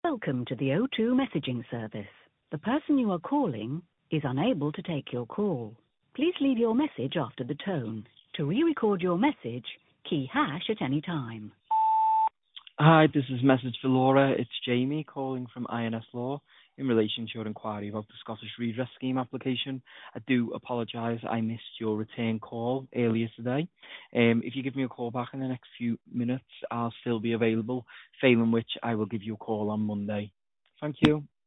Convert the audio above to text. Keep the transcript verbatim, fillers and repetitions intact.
Welcome to the O two messaging service. The person you are calling is unable to take your call. Please leave your message after the tone. To re-record your message, key hash at any time. Hi, this is Message for Laura. It's Jamie calling from I N S Law in relation to your inquiry about the Scottish Redress Scheme application. I do apologise, I missed your return call earlier today. Um, if you give me a call back in the next few minutes, I'll still be available, failing which I will give you a call on Monday. Thank you.